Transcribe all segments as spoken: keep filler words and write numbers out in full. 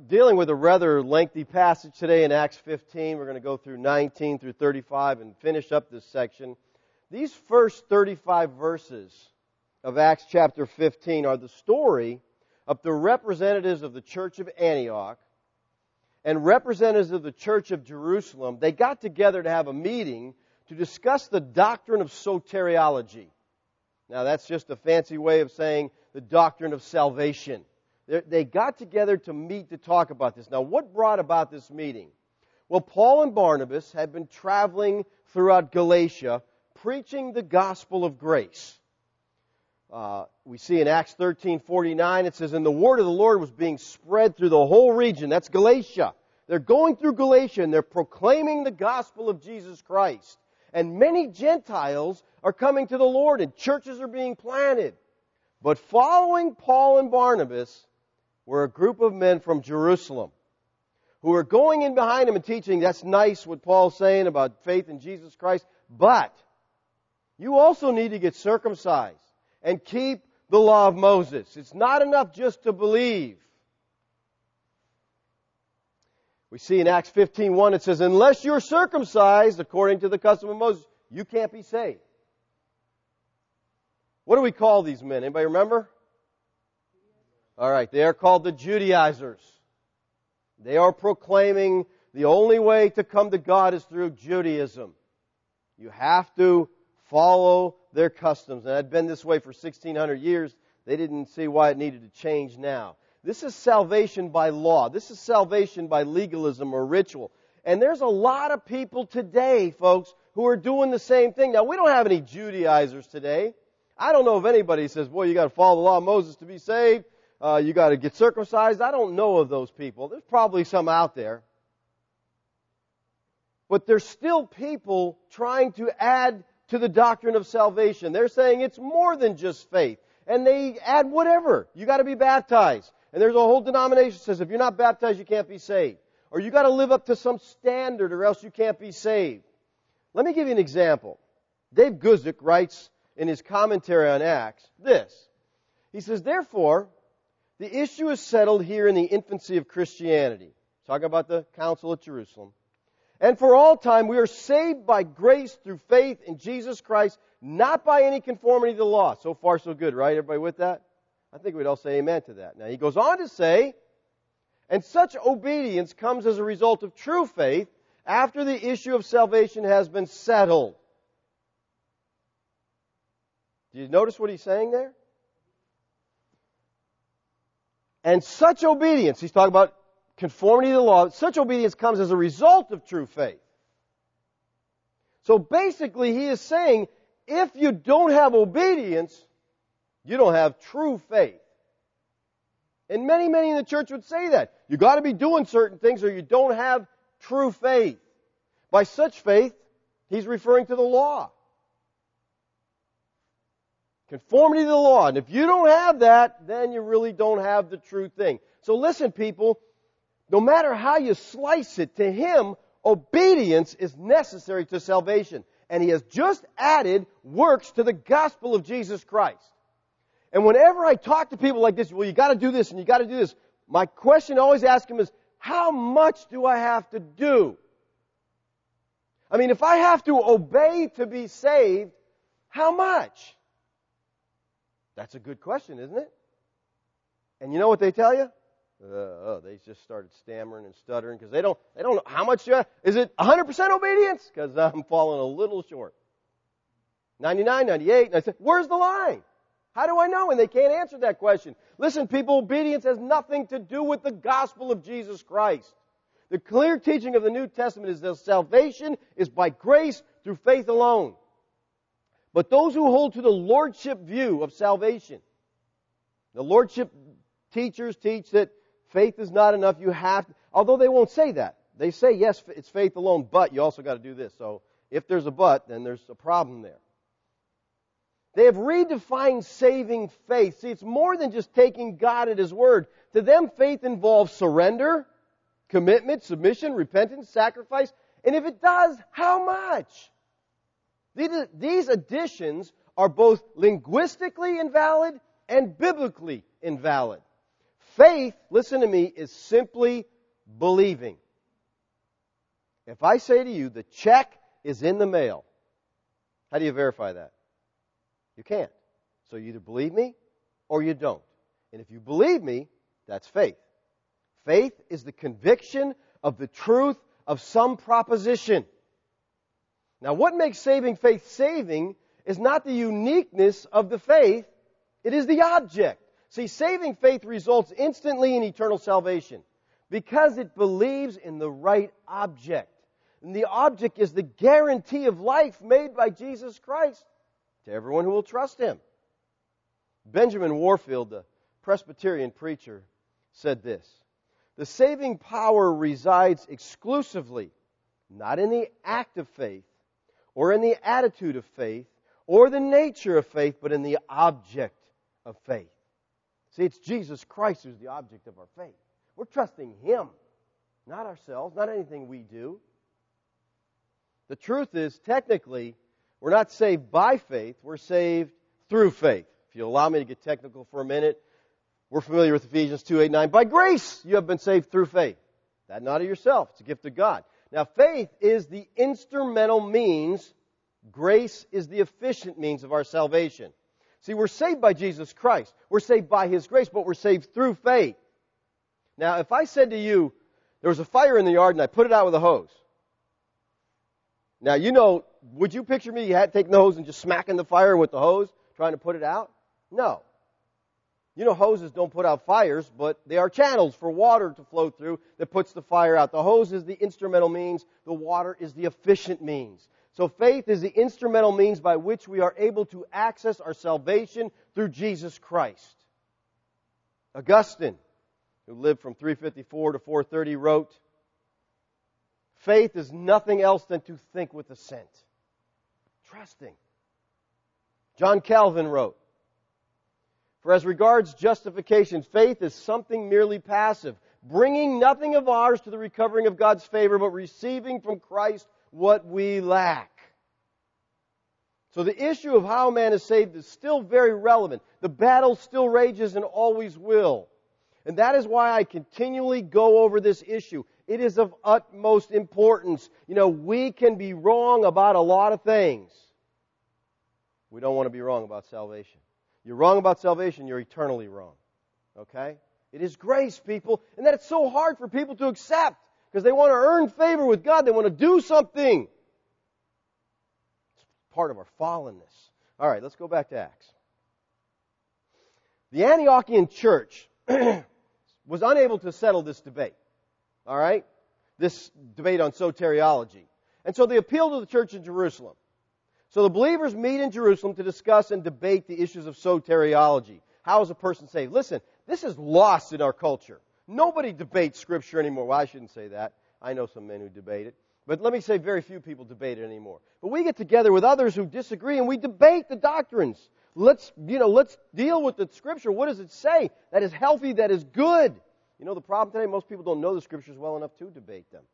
dealing with a rather lengthy passage today in Acts fifteen. We're going to go through nineteen through thirty-five and finish up this section. These first thirty-five verses of Acts chapter fifteen are the story of the representatives of the church of Antioch and representatives of the church of Jerusalem. They got together to have a meeting to discuss the doctrine of soteriology. Now, that's just a fancy way of saying the doctrine of salvation. They got together to meet to talk about this. Now, what brought about this meeting? Well, Paul and Barnabas had been traveling throughout Galatia, preaching the gospel of grace. Uh, we see in Acts thirteen forty-nine, it says, "And the word of the Lord was being spread through the whole region." That's Galatia. They're going through Galatia and they're proclaiming the gospel of Jesus Christ. And many Gentiles are coming to the Lord and churches are being planted. But following Paul and Barnabas were a group of men from Jerusalem who were going in behind him and teaching, that's nice what Paul's saying about faith in Jesus Christ, but you also need to get circumcised and keep the law of Moses. It's not enough just to believe. We see in Acts fifteen one, it says, "Unless you're circumcised according to the custom of Moses, you can't be saved." What do we call these men? Anybody remember? All right, they are called the Judaizers. They are proclaiming the only way to come to God is through Judaism. You have to follow their customs. And it had been this way for sixteen hundred years. They didn't see why it needed to change now. This is salvation by law. This is salvation by legalism or ritual. And there's a lot of people today, folks, who are doing the same thing. Now, we don't have any Judaizers today. I don't know if anybody says, boy, you got to follow the law of Moses to be saved. Uh, you got to get circumcised. I don't know of those people. There's probably some out there. But there's still people trying to add to the doctrine of salvation. They're saying it's more than just faith. And they add whatever. You got to be baptized. And there's a whole denomination that says if you're not baptized, you can't be saved. Or you got to live up to some standard or else you can't be saved. Let me give you an example. Dave Guzik writes in his commentary on Acts this. He says, "Therefore, the issue is settled here in the infancy of Christianity." Talking about the Council at Jerusalem. "And for all time we are saved by grace through faith in Jesus Christ, not by any conformity to the law." So far so good, right? Everybody with that? I think we'd all say amen to that. Now he goes on to say, "And such obedience comes as a result of true faith after the issue of salvation has been settled." Do you notice what he's saying there? And such obedience, he's talking about conformity to the law, such obedience comes as a result of true faith. So basically he is saying, if you don't have obedience, you don't have true faith. And many, many in the church would say that. You got to be doing certain things or you don't have true faith. By such faith, he's referring to the law. Conformity to the law. And if you don't have that, then you really don't have the true thing. So listen, people, no matter how you slice it, to him, obedience is necessary to salvation. And he has just added works to the gospel of Jesus Christ. And whenever I talk to people like this, well, you got to do this and you got to do this, my question I always ask them is, how much do I have to do? I mean, if I have to obey to be saved, how much? That's a good question, isn't it? And you know what they tell you? Uh, oh, they just started stammering and stuttering because they don't, they don't know how much. Uh, is it one hundred percent obedience? Because I'm falling a little short. ninety-nine, ninety-eight. And I said, where's the line? How do I know? And they can't answer that question. Listen, people, obedience has nothing to do with the gospel of Jesus Christ. The clear teaching of the New Testament is that salvation is by grace through faith alone. But those who hold to the lordship view of salvation, the lordship teachers teach that faith is not enough. You have to, although they won't say that. They say, yes, it's faith alone, but you also got to do this. So if there's a but, then there's a problem there. They have redefined saving faith. See, it's more than just taking God at His word. To them, faith involves surrender, commitment, submission, repentance, sacrifice. And if it does, how much? These additions are both linguistically invalid and biblically invalid. Faith, listen to me, is simply believing. If I say to you, the check is in the mail, how do you verify that? You can't. So you either believe me or you don't. And if you believe me, that's faith. Faith is the conviction of the truth of some proposition. Now, what makes saving faith saving is not the uniqueness of the faith, it is the object. See, saving faith results instantly in eternal salvation because it believes in the right object. And the object is the guarantee of life made by Jesus Christ to everyone who will trust Him. Benjamin Warfield, the Presbyterian preacher, said this: the saving power resides exclusively not in the act of faith or in the attitude of faith or the nature of faith, but in the object of faith. See, it's Jesus Christ who's the object of our faith. We're trusting Him, not ourselves, not anything we do. The truth is, technically, we're not saved by faith, we're saved through faith. If you allow me to get technical for a minute, we're familiar with Ephesians two, eight, nine. By grace you have been saved through faith. That not of yourself, it's a gift of God. Now, faith is the instrumental means. Grace is the efficient means of our salvation. See, we're saved by Jesus Christ. We're saved by His grace, but we're saved through faith. Now, if I said to you, there was a fire in the yard and I put it out with a hose. Now, you know, would you picture me had taking the hose and just smacking the fire with the hose, trying to put it out? No. You know, hoses don't put out fires, but they are channels for water to flow through that puts the fire out. The hose is the instrumental means. The water is the efficient means. So faith is the instrumental means by which we are able to access our salvation through Jesus Christ. Augustine, who lived from three fifty-four to four thirty, wrote, faith is nothing else than to think with assent. Trusting. John Calvin wrote, for as regards justification, faith is something merely passive, bringing nothing of ours to the recovering of God's favor, but receiving from Christ what we lack. So the issue of how man is saved is still very relevant. The battle still rages and always will. And that is why I continually go over this issue. It is of utmost importance. You know, we can be wrong about a lot of things. We don't want to be wrong about salvation. You're wrong about salvation, you're eternally wrong. Okay? It is grace, people. And that it's so hard for people to accept because they want to earn favor with God. They want to do something. It's part of our fallenness. All right, let's go back to Acts. The Antiochian church was unable to settle this debate. All right? This debate on soteriology. And so they appealed to the church in Jerusalem. So the believers meet in Jerusalem to discuss and debate the issues of soteriology. How is a person saved? Listen, this is lost in our culture. Nobody debates Scripture anymore. Well, I shouldn't say that. I know some men who debate it. But let me say very few people debate it anymore. But we get together with others who disagree and we debate the doctrines. Let's, you know, let's deal with the Scripture. What does it say? That is healthy, that is good. You know the problem today? Most people don't know the Scriptures well enough to debate them.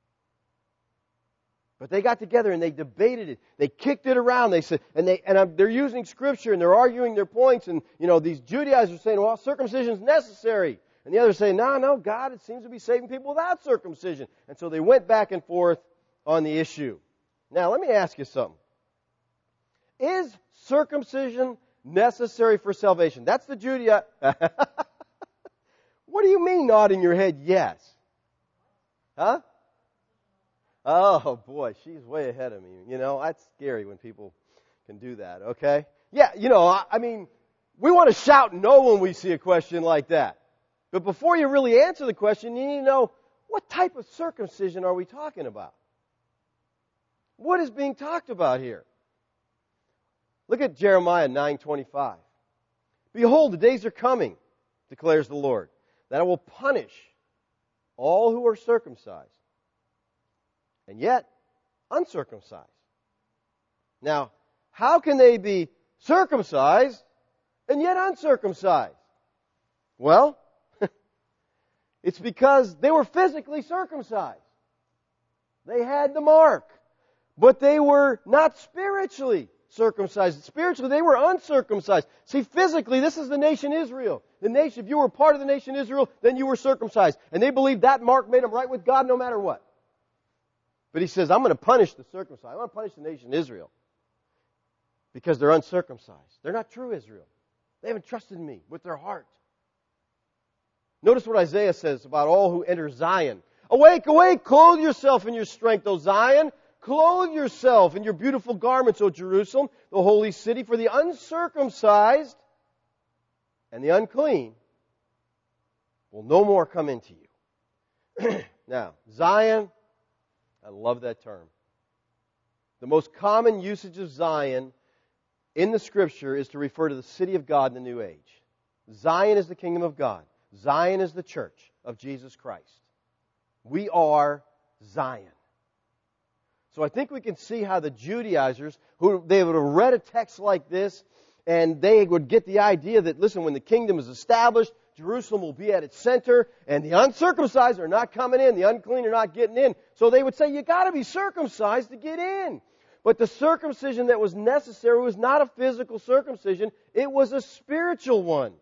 But they got together and they debated it. They kicked it around. They said, and they and they're using Scripture and they're arguing their points. And you know these Judaizers are saying, "Well, circumcision is necessary," and the others say, "No, no, God, it seems to be saving people without circumcision." And so they went back and forth on the issue. Now, let me ask you something: is circumcision necessary for salvation? That's the Judaizer. What do you mean, nodding your head? Yes, huh? Oh, boy, she's way ahead of me. You know, that's scary when people can do that, okay? Yeah, you know, I, I mean, we want to shout no when we see a question like that. But before you really answer the question, you need to know, what type of circumcision are we talking about? What is being talked about here? Look at Jeremiah nine twenty-five. Behold, the days are coming, declares the Lord, that I will punish all who are circumcised, and yet uncircumcised. Now, how can they be circumcised and yet uncircumcised? Well, it's because they were physically circumcised. They had the mark, but they were not spiritually circumcised. Spiritually, they were uncircumcised. See, physically, this is the nation Israel. The nation, if you were part of the nation Israel, then you were circumcised. And they believed that mark made them right with God no matter what. But he says, I'm going to punish the circumcised. I'm going to punish the nation Israel. Because they're uncircumcised. They're not true Israel. They haven't trusted me with their heart. Notice what Isaiah says about all who enter Zion. Awake, awake, clothe yourself in your strength, O Zion. Clothe yourself in your beautiful garments, O Jerusalem, the holy city, for the uncircumcised and the unclean will no more come into you. Now, Zion, I love that term. The most common usage of Zion in the Scripture is to refer to the city of God in the New Age. Zion is the kingdom of God. Zion is the church of Jesus Christ. We are Zion. So I think we can see how the Judaizers, who they would have read a text like this, and they would get the idea that, listen, when the kingdom is established, Jerusalem will be at its center, and the uncircumcised are not coming in, the unclean are not getting in. So they would say, you got to be circumcised to get in. But the circumcision that was necessary was not a physical circumcision, it was a spiritual one.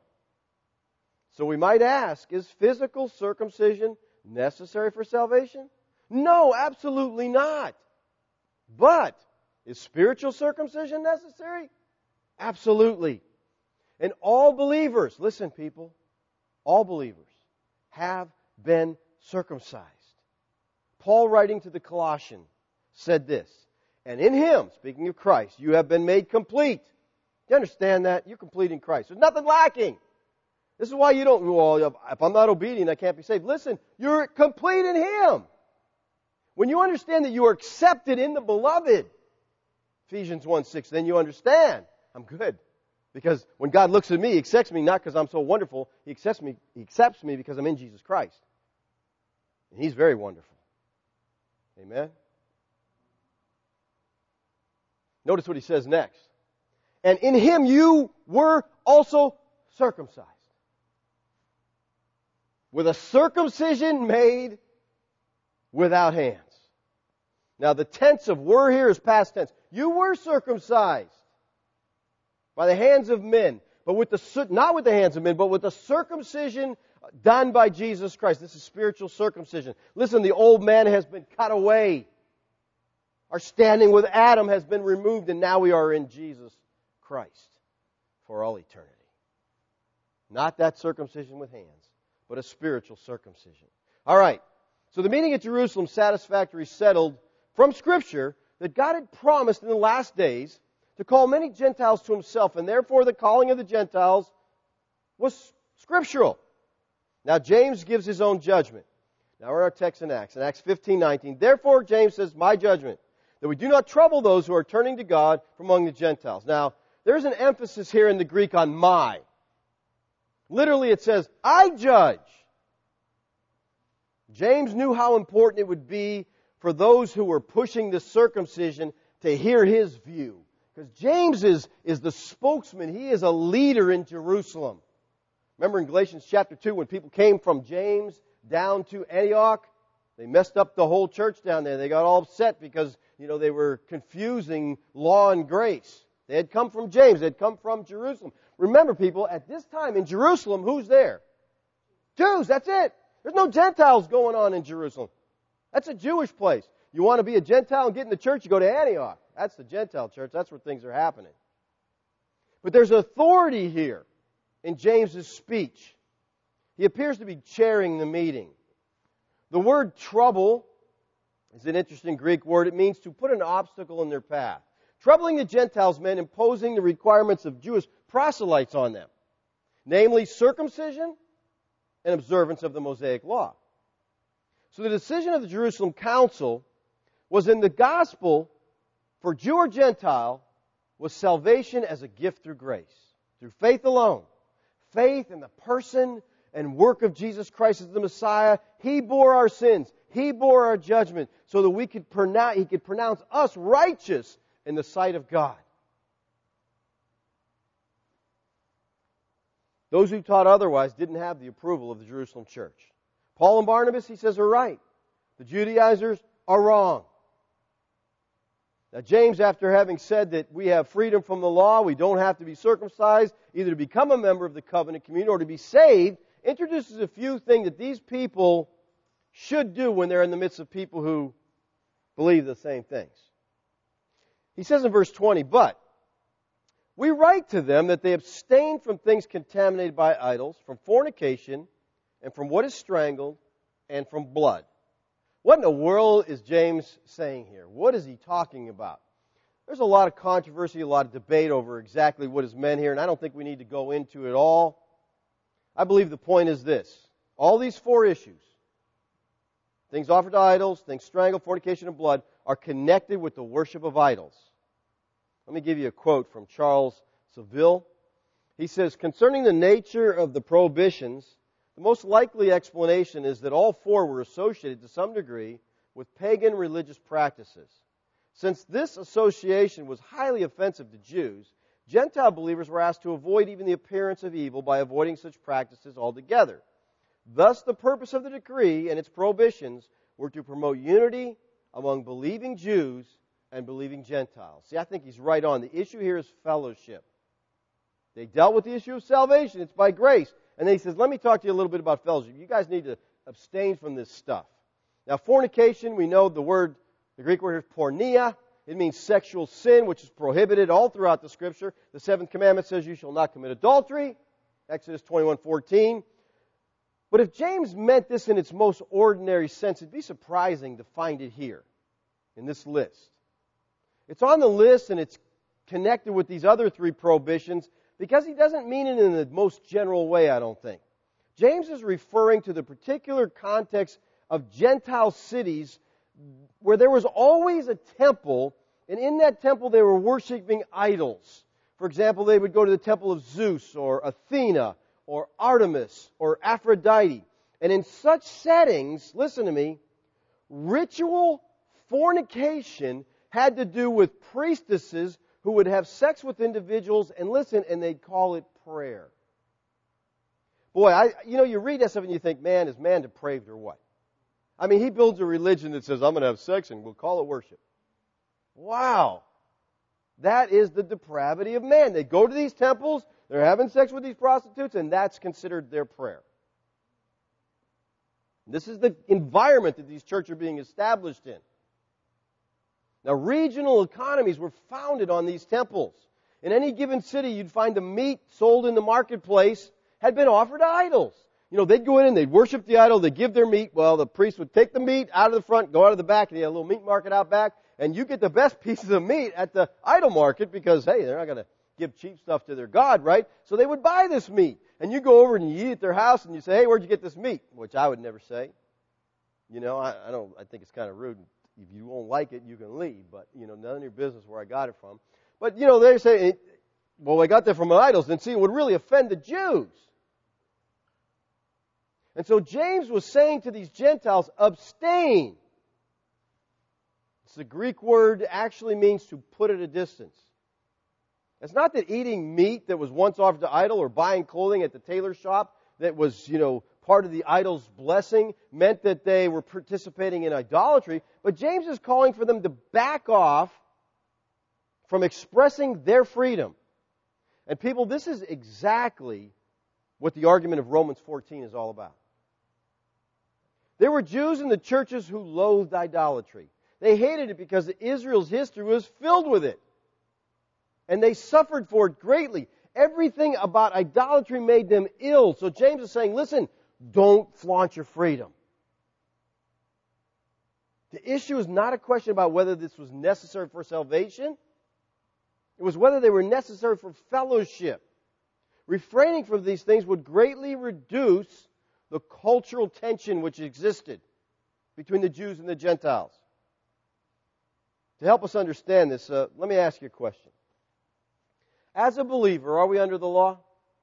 So we might ask, is physical circumcision necessary for salvation? No, absolutely not. But is spiritual circumcision necessary? Absolutely. And all believers, listen people, all believers have been circumcised. Paul, writing to the Colossians, said this, and in Him, speaking of Christ, you have been made complete. Do you understand that? You're complete in Christ. There's nothing lacking. This is why you don't, well, if I'm not obedient, I can't be saved. Listen, you're complete in Him. When you understand that you are accepted in the Beloved, Ephesians one six, then you understand, I'm good. Because when God looks at me, He accepts me not because I'm so wonderful. He accepts me, He accepts me because I'm in Jesus Christ. And He's very wonderful. Amen? Notice what He says next. And in Him you were also circumcised. With a circumcision made without hands. Now the tense of were here is past tense. You were circumcised by the hands of men, but with the not with the hands of men, but with the circumcision done by Jesus Christ. This is spiritual circumcision. Listen, the old man has been cut away. Our standing with Adam has been removed, and now we are in Jesus Christ for all eternity. Not that circumcision with hands, but a spiritual circumcision. All right. So the meeting at Jerusalem, satisfactorily settled from Scripture that God had promised in the last days to call many Gentiles to Himself, and therefore the calling of the Gentiles was scriptural. Now James gives his own judgment. Now we're in our text in Acts. In Acts fifteen nineteen, therefore James says, my judgment, that we do not trouble those who are turning to God from among the Gentiles. Now, there's an emphasis here in the Greek on my. Literally it says, I judge. James knew how important it would be for those who were pushing the circumcision to hear his view. Because James is, is the spokesman. He is a leader in Jerusalem. Remember in Galatians chapter two, when people came from James down to Antioch, they messed up the whole church down there. They got all upset because, you know, they were confusing law and grace. They had come from James. They had come from Jerusalem. Remember, people, at this time in Jerusalem, who's there? Jews, that's it. There's no Gentiles going on in Jerusalem. That's a Jewish place. You want to be a Gentile and get in the church, you go to Antioch. That's the Gentile church. That's where things are happening. But there's authority here in James's speech. He appears to be chairing the meeting. The word trouble is an interesting Greek word. It means to put an obstacle in their path. Troubling the Gentiles meant imposing the requirements of Jewish proselytes on them, namely circumcision and observance of the Mosaic Law. So the decision of the Jerusalem Council was in the gospel for Jew or Gentile was salvation as a gift through grace, through faith alone. Faith in the person and work of Jesus Christ as the Messiah. He bore our sins. He bore our judgment so that we could pronounce, He could pronounce us righteous in the sight of God. Those who taught otherwise didn't have the approval of the Jerusalem church. Paul and Barnabas, he says, are right. The Judaizers are wrong. Now, James, after having said that we have freedom from the law, we don't have to be circumcised, either to become a member of the covenant community or to be saved, introduces a few things that these people should do when they're in the midst of people who believe the same things. He says in verse twenty, "But we write to them that they abstain from things contaminated by idols, from fornication, and from what is strangled, and from blood." What in the world is James saying here? What is he talking about? There's a lot of controversy, a lot of debate over exactly what is meant here, and I don't think we need to go into it all. I believe the point is this. All these four issues, things offered to idols, things strangled, fornication, and blood, are connected with the worship of idols. Let me give you a quote from Charles Saville. He says, "Concerning the nature of the prohibitions, the most likely explanation is that all four were associated to some degree with pagan religious practices. Since this association was highly offensive to Jews, Gentile believers were asked to avoid even the appearance of evil by avoiding such practices altogether. Thus, the purpose of the decree and its prohibitions were to promote unity among believing Jews and believing Gentiles." See, I think he's right on. The issue here is fellowship. They dealt with the issue of salvation. It's by grace. And then he says, let me talk to you a little bit about fellowship. You guys need to abstain from this stuff. Now, fornication, we know the word, the Greek word is porneia. It means sexual sin, which is prohibited all throughout the Scripture. The seventh commandment says you shall not commit adultery. Exodus twenty-one fourteen. But if James meant this in its most ordinary sense, it'd be surprising to find it here in this list. It's on the list and it's connected with these other three prohibitions because he doesn't mean it in the most general way, I don't think. James is referring to the particular context of Gentile cities where there was always a temple, and in that temple they were worshiping idols. For example, they would go to the temple of Zeus or Athena or Artemis or Aphrodite. And in such settings, listen to me, ritual fornication had to do with priestesses who would have sex with individuals, and listen, and they'd call it prayer. Boy, I, you know, you read that stuff and you think, man, is man depraved or what? I mean, he builds a religion that says, I'm going to have sex and we'll call it worship. Wow. That is the depravity of man. They go to these temples, they're having sex with these prostitutes, and that's considered their prayer. This is the environment that these churches are being established in. Now, regional economies were founded on these temples. In any given city, you'd find the meat sold in the marketplace had been offered to idols. You know, they'd go in and they'd worship the idol, they'd give their meat. Well, the priest would take the meat out of the front, go out of the back, and he had a little meat market out back, and you get the best pieces of meat at the idol market because, hey, they're not going to give cheap stuff to their God, right? So they would buy this meat. And you go over and you eat at their house and you say, hey, where'd you get this meat? Which I would never say. You know, I, I don't, I think it's kind of rude. If you won't like it, you can leave. But, you know, none of your business where I got it from. But, you know, they say, well, I got that from idols. And see, it would really offend the Jews. And so James was saying to these Gentiles, abstain. It's the Greek word actually means to put at a distance. It's not that eating meat that was once offered to idol or buying clothing at the tailor shop that was, you know, part of the idol's blessing meant that they were participating in idolatry. But James is calling for them to back off from expressing their freedom. And people, this is exactly what the argument of Romans fourteen is all about. There were Jews in the churches who loathed idolatry. They hated it because Israel's history was filled with it. And they suffered for it greatly. Everything about idolatry made them ill. So James is saying, listen, don't flaunt your freedom. The issue is not a question about whether this was necessary for salvation. It was whether they were necessary for fellowship. Refraining from these things would greatly reduce the cultural tension which existed between the Jews and the Gentiles. To help us understand this, uh, let me ask you a question. As a believer, are we under the law?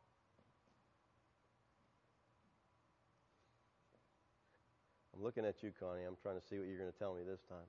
I'm looking at you, Connie. I'm trying to see what you're going to tell me this time.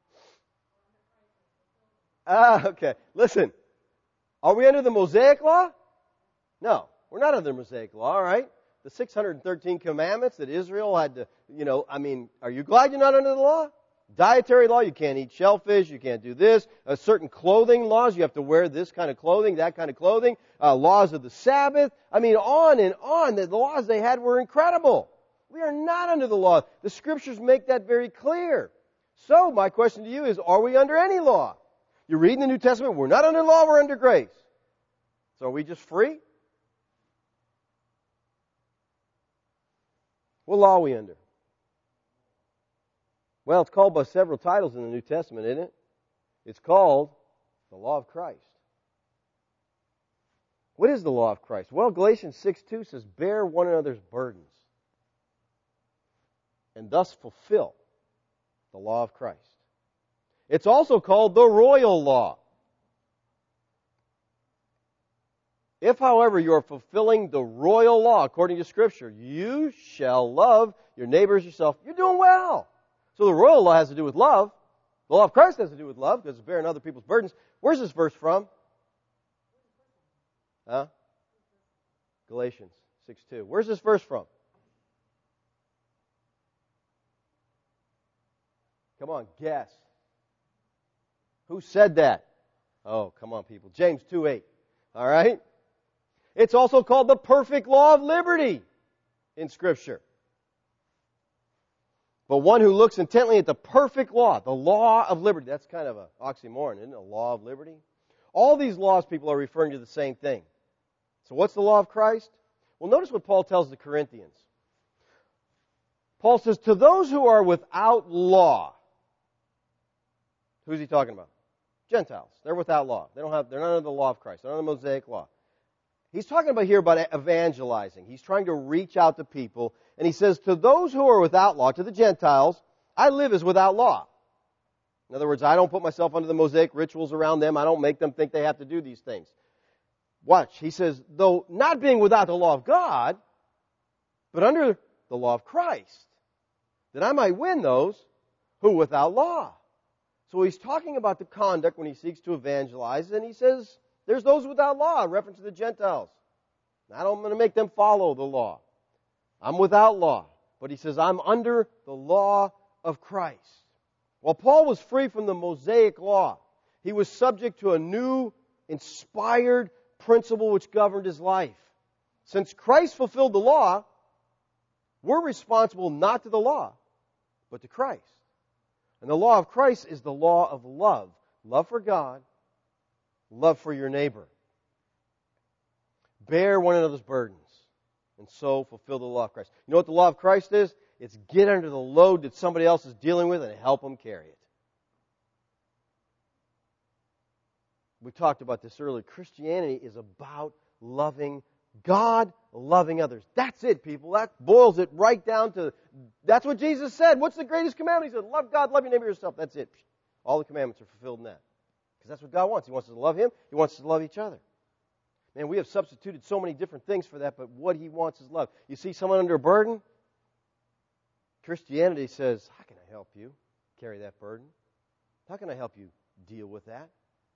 Ah, okay. Listen, are we under the Mosaic law? No, we're not under the Mosaic law, all right? The six hundred thirteen commandments that Israel had to, you know, I mean, are you glad you're not under the law? Dietary law, you can't eat shellfish, you can't do this. Uh, certain clothing laws, you have to wear this kind of clothing, that kind of clothing. Uh, laws of the Sabbath. I mean, on and on. The laws they had were incredible. We are not under the law. The Scriptures make that very clear. So, my question to you is, are we under any law? You read in the New Testament, we're not under law, we're under grace. So are we just free? What law are we under? Well, it's called by several titles in the New Testament, isn't it? It's called the law of Christ. What is the law of Christ? Well, Galatians six two says, bear one another's burdens and thus fulfill the law of Christ. It's also called the royal law. If, however, you are fulfilling the royal law according to Scripture, you shall love your neighbor as yourself. You're doing well. So the royal law has to do with love. The law of Christ has to do with love because it's bearing other people's burdens. Where's this verse from? Huh? Galatians six two. Where's this verse from? Come on, guess. Who said that? Oh, come on, people. James two eight. All right? It's also called the perfect law of liberty in Scripture. But one who looks intently at the perfect law, the law of liberty. That's kind of an oxymoron, isn't it? A law of liberty. All these laws, people, are referring to the same thing. So what's the law of Christ? Well, notice what Paul tells the Corinthians. Paul says, to those who are without law. Who's he talking about? Gentiles. They're without law. They don't have, they're not under the law of Christ. They're not under the Mosaic law. He's talking about here about evangelizing. He's trying to reach out to people. And he says, to those who are without law, to the Gentiles, I live as without law. In other words, I don't put myself under the Mosaic rituals around them. I don't make them think they have to do these things. Watch. He says, though not being without the law of God, but under the law of Christ, that I might win those who are without law. So he's talking about the conduct when he seeks to evangelize, and he says, there's those without law, in reference to the Gentiles. I don't want to make them follow the law. I'm without law. But he says, I'm under the law of Christ. While Paul was free from the Mosaic law, he was subject to a new, inspired principle which governed his life. Since Christ fulfilled the law, we're responsible not to the law, but to Christ. And the law of Christ is the law of love. Love for God, love for your neighbor. Bear one another's burdens, and so fulfill the law of Christ. You know what the law of Christ is? It's get under the load that somebody else is dealing with and help them carry it. We talked about this earlier. Christianity is about loving God, loving others. That's it, people. That boils it right down to, that's what Jesus said. What's the greatest commandment? He said, love God, love your neighbor yourself. That's it. All the commandments are fulfilled in that. Because that's what God wants. He wants us to love Him. He wants us to love each other. Man, we have substituted so many different things for that, but what He wants is love. You see someone under a burden? Christianity says, how can I help you carry that burden? How can I help you deal with that?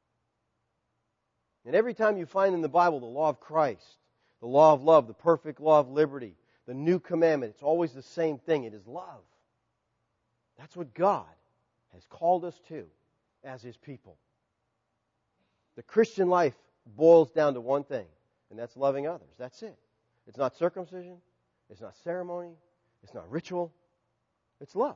And every time you find in the Bible the law of Christ, the law of love, the perfect law of liberty, the new commandment, it's always the same thing. It is love. That's what God has called us to as His people. The Christian life boils down to one thing, and that's loving others. That's it. It's not circumcision. It's not ceremony. It's not ritual. It's love.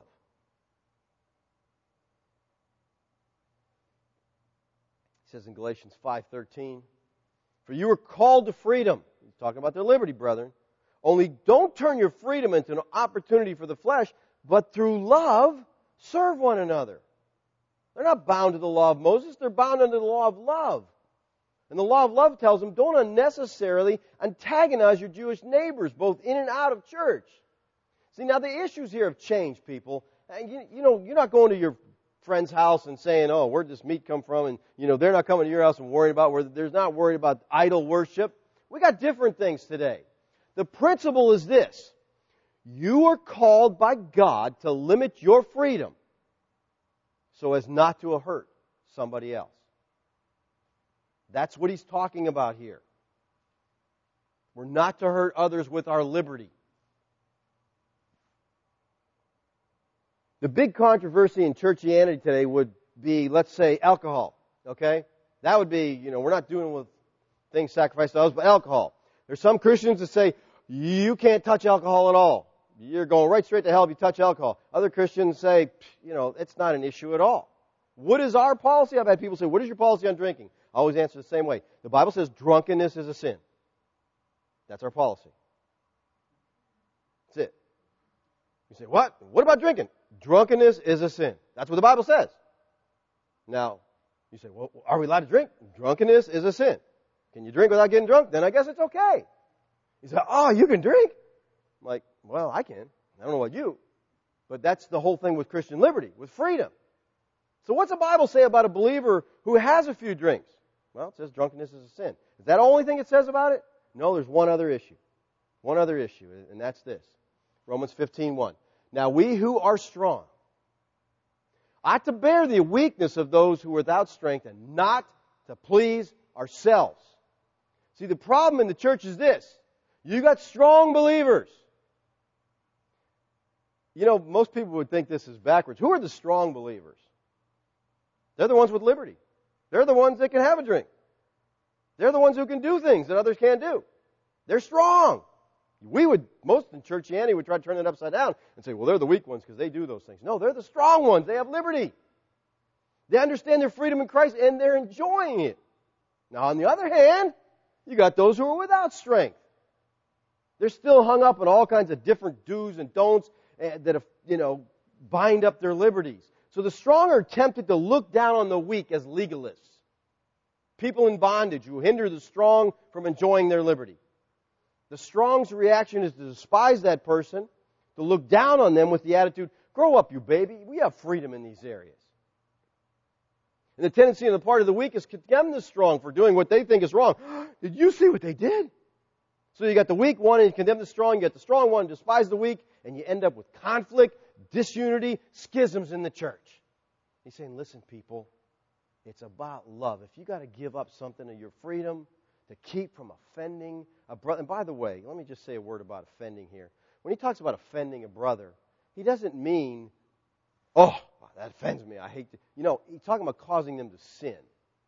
He says in Galatians five thirteen, for you were called to freedom. He's talking about their liberty, brethren. Only don't turn your freedom into an opportunity for the flesh, but through love, serve one another. They're not bound to the law of Moses. They're bound under the law of love. And the law of love tells them, don't unnecessarily antagonize your Jewish neighbors, both in and out of church. See, now the issues here have changed, people. And you, you know, you're not going to your friend's house and saying, oh, where'd this meat come from? And, you know, they're not coming to your house and worrying about where there's not worried about idol worship. We got different things today. The principle is this. You are called by God to limit your freedom so as not to hurt somebody else. That's what he's talking about here. We're not to hurt others with our liberty. The big controversy in churchianity today would be, let's say, alcohol. Okay? That would be, you know, we're not doing with things sacrificed to others, but alcohol. There's some Christians that say, you can't touch alcohol at all. You're going right straight to hell if you touch alcohol. Other Christians say, you know, it's not an issue at all. What is our policy? I've had people say, what is your policy on drinking? I always answer the same way. The Bible says drunkenness is a sin. That's our policy. That's it. You say, what? What about drinking? Drunkenness is a sin. That's what the Bible says. Now, you say, well, are we allowed to drink? Drunkenness is a sin. Can you drink without getting drunk? Then I guess it's okay. You say, oh, you can drink? I'm like, well, I can. I don't know about you. But that's the whole thing with Christian liberty, with freedom. So what's the Bible say about a believer who has a few drinks? Well, it says drunkenness is a sin. Is that the only thing it says about it? No, there's one other issue. One other issue, and that's this. Romans fifteen one. Now we who are strong ought to bear the weakness of those who are without strength and not to please ourselves. See, the problem in the church is this. You got strong believers. You know, most people would think this is backwards. Who are the strong believers? They're the ones with liberty. They're the ones that can have a drink. They're the ones who can do things that others can't do. They're strong. We would, most in churchianity would try to turn it upside down and say, well, they're the weak ones because they do those things. No, they're the strong ones. They have liberty. They understand their freedom in Christ and they're enjoying it. Now, on the other hand, you got those who are without strength. They're still hung up on all kinds of different do's and don'ts that, have, you know, bind up their liberties. So the strong are tempted to look down on the weak as legalists. People in bondage who hinder the strong from enjoying their liberty. The strong's reaction is to despise that person, to look down on them with the attitude, grow up, you baby. We have freedom in these areas. And the tendency on the part of the weak is to condemn the strong for doing what they think is wrong. Did you see what they did? So you got the weak one and you condemn the strong. You got the strong one and despise the weak. And you end up with conflict, disunity, schisms in the church. He's saying, listen, people, it's about love. If you got to give up something of your freedom to keep from offending a brother. And by the way, let me just say a word about offending here. When he talks about offending a brother, he doesn't mean, oh, that offends me. I hate to. You know, he's talking about causing them to sin.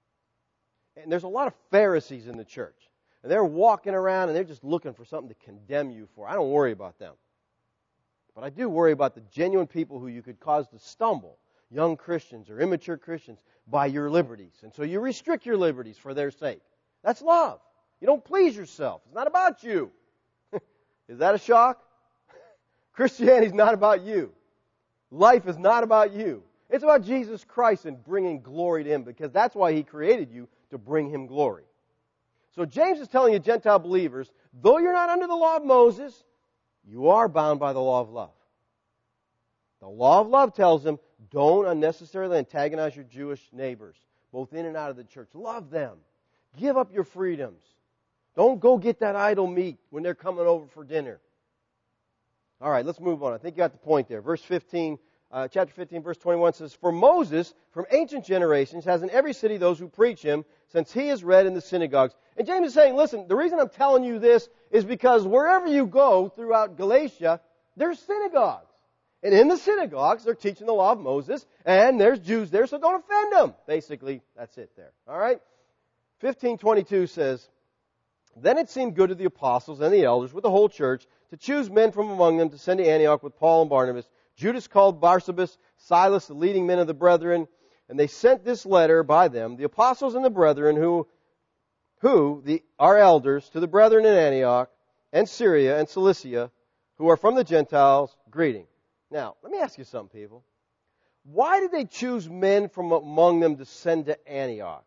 And there's a lot of Pharisees in the church. And they're walking around and they're just looking for something to condemn you for. I don't worry about them. But I do worry about the genuine people who you could cause to stumble, young Christians or immature Christians, by your liberties. And so you restrict your liberties for their sake. That's love. You don't please yourself. It's not about you. Is that a shock? Christianity is not about you. Life is not about you. It's about Jesus Christ and bringing glory to Him, because that's why He created you, to bring Him glory. So James is telling you, Gentile believers, though you're not under the law of Moses, you are bound by the law of love. The law of love tells them, don't unnecessarily antagonize your Jewish neighbors, both in and out of the church. Love them. Give up your freedoms. Don't go get that idol meat when they're coming over for dinner. All right, let's move on. I think you got the point there. Verse fifteen, uh, chapter fifteen, verse twenty-one says, for Moses, from ancient generations, has in every city those who preach Him, since He is read in the synagogues. And James is saying, listen, the reason I'm telling you this is because wherever you go throughout Galatia, there's synagogues. And in the synagogues, they're teaching the law of Moses, and there's Jews there, so don't offend them. Basically, that's it there. All right? fifteen twenty-two says, then it seemed good to the apostles and the elders with the whole church to choose men from among them to send to Antioch with Paul and Barnabas, Judas called Barsabas, Silas, the leading men of the brethren. And they sent this letter by them, the apostles and the brethren who, who the, are elders, to the brethren in Antioch and Syria and Cilicia, who are from the Gentiles, greeting. Now, let me ask you something, people. Why did they choose men from among them to send to Antioch?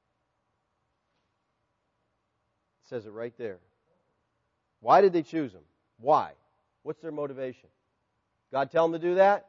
It says it right there. Why did they choose them? Why? What's their motivation? God tell them to do that?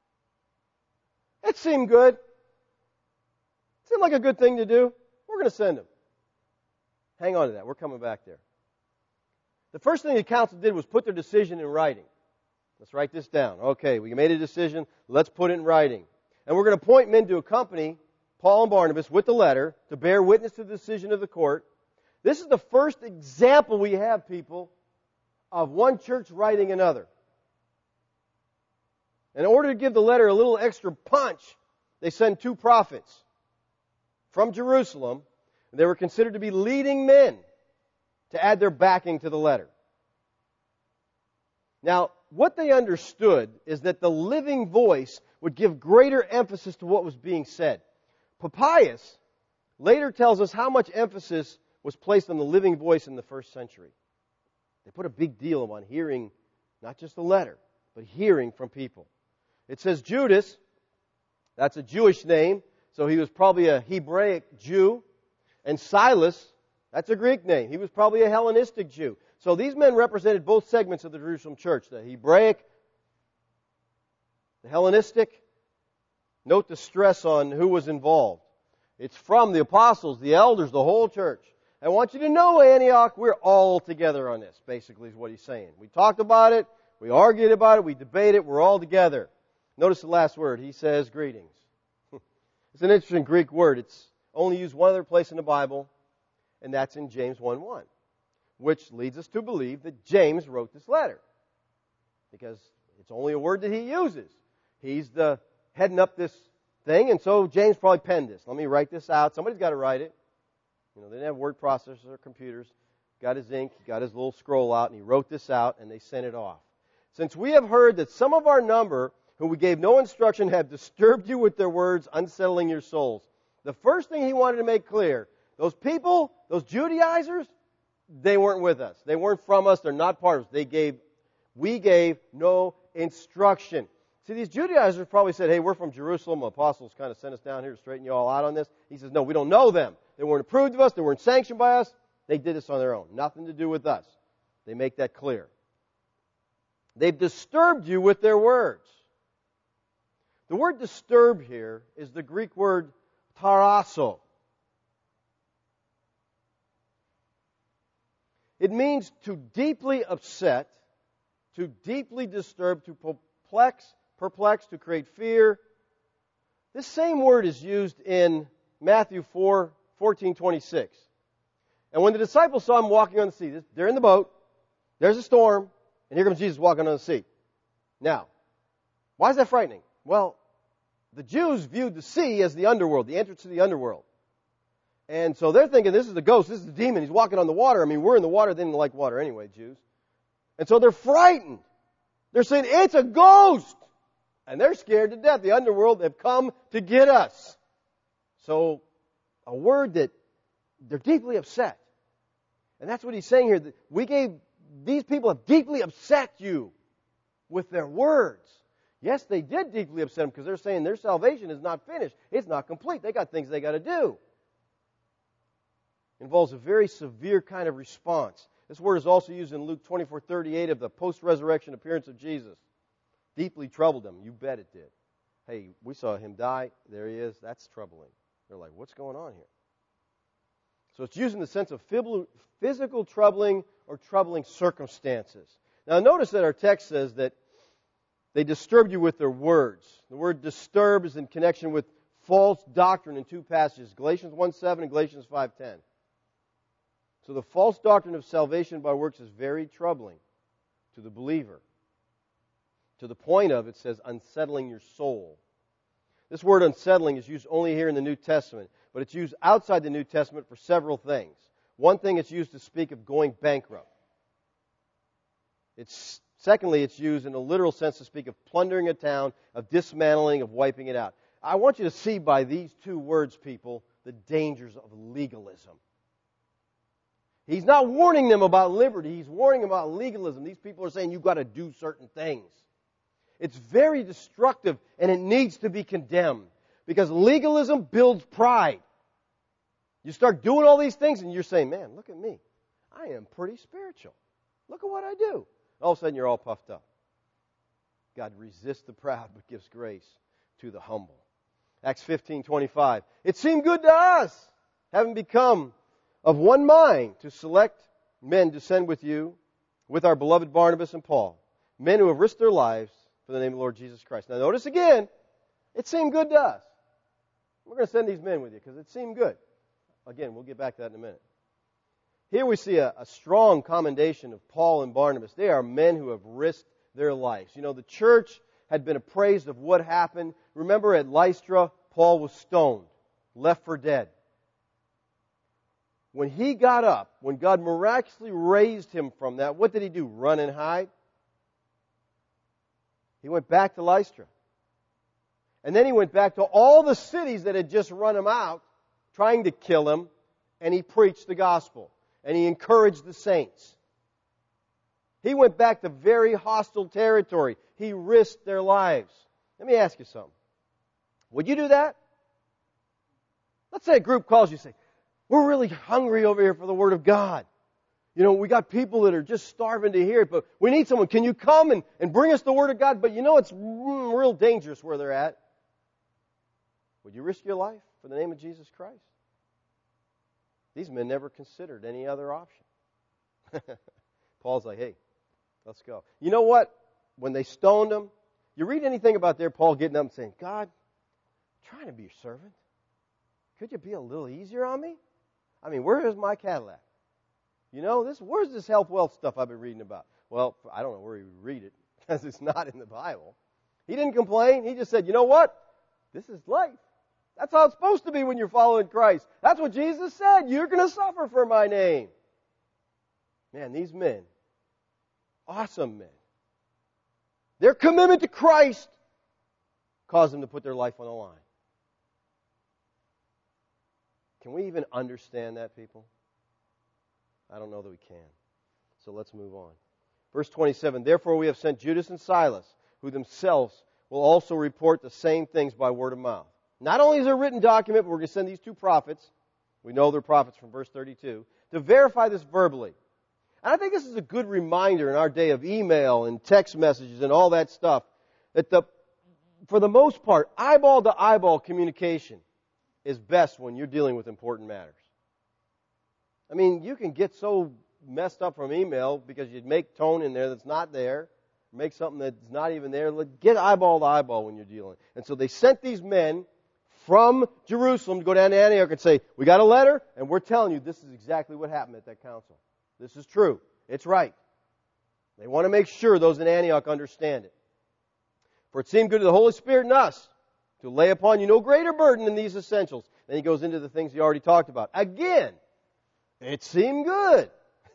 It seemed good. It seemed like a good thing to do. We're going to send them. Hang on to that. We're coming back there. The first thing the council did was put their decision in writing. Let's write this down. Okay, we made a decision. Let's put it in writing. And we're going to appoint men to accompany Paul and Barnabas with the letter to bear witness to the decision of the court. This is the first example we have, people, of one church writing another. In order to give the letter a little extra punch, they send two prophets from Jerusalem. They were considered to be leading men to add their backing to the letter. Now, what they understood is that the living voice would give greater emphasis to what was being said. Papias later tells us how much emphasis was placed on the living voice in the first century. They put a big deal on hearing not just the letter, but hearing from people. It says Judas, that's a Jewish name, so he was probably a Hebraic Jew. And Silas, that's a Greek name. He was probably a Hellenistic Jew. So these men represented both segments of the Jerusalem church, the Hebraic, the Hellenistic. Note the stress on who was involved. It's from the apostles, the elders, the whole church. I want you to know, Antioch, we're all together on this, basically is what he's saying. We talked about it, we argued about it, we debated it, we're all together. Notice the last word. He says, greetings. It's an interesting Greek word. It's only used one other place in the Bible, and that's in James one one, which leads us to believe that James wrote this letter, because it's only a word that he uses. He's the heading up this thing, and so James probably penned this. Let me write this out. Somebody's got to write it. You know, they didn't have word processors or computers. Got his ink, got his little scroll out, and he wrote this out, and they sent it off. Since we have heard that some of our number, whom we gave no instruction, have disturbed you with their words, unsettling your souls. The first thing he wanted to make clear, those people, those Judaizers, they weren't with us. They weren't from us. They're not part of us. They gave, we gave no instruction. See, these Judaizers probably said, hey, we're from Jerusalem. The apostles kind of sent us down here to straighten you all out on this. He says, no, we don't know them. They weren't approved of us. They weren't sanctioned by us. They did this on their own. Nothing to do with us. They make that clear. They've disturbed you with their words. The word disturb here is the Greek word tarasso. It means to deeply upset, to deeply disturb, to perplex, perplex, to create fear. This same word is used in Matthew four, fourteen, twenty-six. And when the disciples saw him walking on the sea, they're in the boat, there's a storm, and here comes Jesus walking on the sea. Now, why is that frightening? Well, the Jews viewed the sea as the underworld, the entrance to the underworld. And so they're thinking, this is the ghost, this is the demon, he's walking on the water. I mean, we're in the water, they didn't like water anyway, Jews. And so they're frightened. They're saying, it's a ghost! And they're scared to death. The underworld have come to get us. So, a word that they're deeply upset. And that's what he's saying here. That we gave, these people have deeply upset you with their words. Yes, they did deeply upset them because they're saying their salvation is not finished. It's not complete. They got things they got to do. It involves a very severe kind of response. This word is also used in Luke twenty-four thirty-eight of the post-resurrection appearance of Jesus. Deeply troubled them. You bet it did. Hey, we saw him die. There he is. That's troubling. They're like, what's going on here? So it's used in the sense of physical troubling or troubling circumstances. Now notice that our text says that they disturbed you with their words. The word disturb is in connection with false doctrine in two passages, Galatians one seven and Galatians five ten. So the false doctrine of salvation by works is very troubling to the believer. To the point of, it says, unsettling your soul. This word unsettling is used only here in the New Testament, but it's used outside the New Testament for several things. One thing, it's used to speak of going bankrupt. It's Secondly, it's used in a literal sense to speak of plundering a town, of dismantling, of wiping it out. I want you to see by these two words, people, the dangers of legalism. He's not warning them about liberty. He's warning them about legalism. These people are saying you've got to do certain things. It's very destructive, and it needs to be condemned. Because legalism builds pride. You start doing all these things, and you're saying, man, look at me. I am pretty spiritual. Look at what I do. All of a sudden, you're all puffed up. God resists the proud, but gives grace to the humble. Acts fifteen twenty-five. It seemed good to us, having become of one mind, to select men to send with you, with our beloved Barnabas and Paul, men who have risked their lives for the name of the Lord Jesus Christ. Now notice again, it seemed good to us. We're going to send these men with you because it seemed good. Again, we'll get back to that in a minute. Here we see a, a strong commendation of Paul and Barnabas. They are men who have risked their lives. You know, the church had been appraised of what happened. Remember at Lystra, Paul was stoned, left for dead. When he got up, when God miraculously raised him from that, what did he do? Run and hide? He went back to Lystra. And then he went back to all the cities that had just run him out, trying to kill him, and he preached the gospel. And he encouraged the saints. He went back to very hostile territory. He risked their lives. Let me ask you something. Would you do that? Let's say a group calls you and say, we're really hungry over here for the Word of God. You know, we got people that are just starving to hear it, but we need someone. Can you come and, and bring us the Word of God? But you know it's real dangerous where they're at. Would you risk your life for the name of Jesus Christ? These men never considered any other option. Paul's like, hey, let's go. You know what? When they stoned him, you read anything about there, Paul getting up and saying, God, I'm trying to be your servant. Could you be a little easier on me? I mean, where is my Cadillac? You know, this where's this health wealth stuff I've been reading about? Well, I don't know where you read it, because it's not in the Bible. He didn't complain. He just said, you know what? This is life. That's how it's supposed to be when you're following Christ. That's what Jesus said. You're going to suffer for my name. Man, these men, awesome men, their commitment to Christ caused them to put their life on the line. Can we even understand that, people? I don't know that we can. So let's move on. Verse twenty-seven, therefore we have sent Judas and Silas, who themselves will also report the same things by word of mouth. Not only is there a written document, but we're going to send these two prophets, we know they're prophets from verse thirty-two, to verify this verbally. And I think this is a good reminder in our day of email and text messages and all that stuff, that the, for the most part, eyeball to eyeball communication is best when you're dealing with important matters. I mean, you can get so messed up from email because you make tone in there that's not there, make something that's not even there. Get eyeball to eyeball when you're dealing. And so they sent these men from Jerusalem to go down to Antioch and say, we got a letter, and we're telling you this is exactly what happened at that council. This is true. It's right. They want to make sure those in Antioch understand it. For it seemed good to the Holy Spirit and us to lay upon you no greater burden than these essentials. Then he goes into the things he already talked about. Again, it seemed good.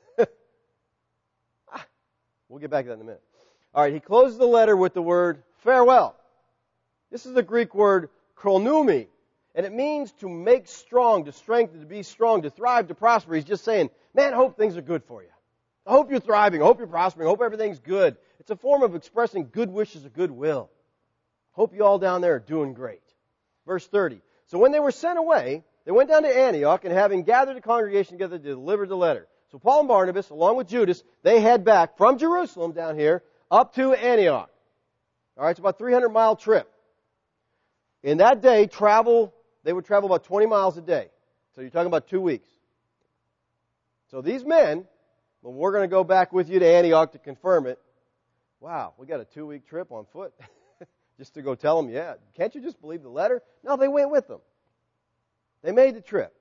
We'll get back to that in a minute. All right, he closes the letter with the word farewell. This is the Greek word chronumi, and it means to make strong, to strengthen, to be strong, to thrive, to prosper. He's just saying, man, I hope things are good for you. I hope you're thriving. I hope you're prospering. I hope everything's good. It's a form of expressing good wishes of goodwill. Hope you all down there are doing great. Verse thirty. So when they were sent away, they went down to Antioch, and having gathered the congregation together, they delivered the letter. So Paul and Barnabas, along with Judas, they head back from Jerusalem down here up to Antioch. All right, it's about a three hundred mile trip. In that day, travel, they would travel about twenty miles a day. So you're talking about two weeks. So these men, well, we're going to go back with you to Antioch to confirm it. Wow, we got a two-week trip on foot just to go tell them, yeah, can't you just believe the letter? No, they went with them. They made the trip.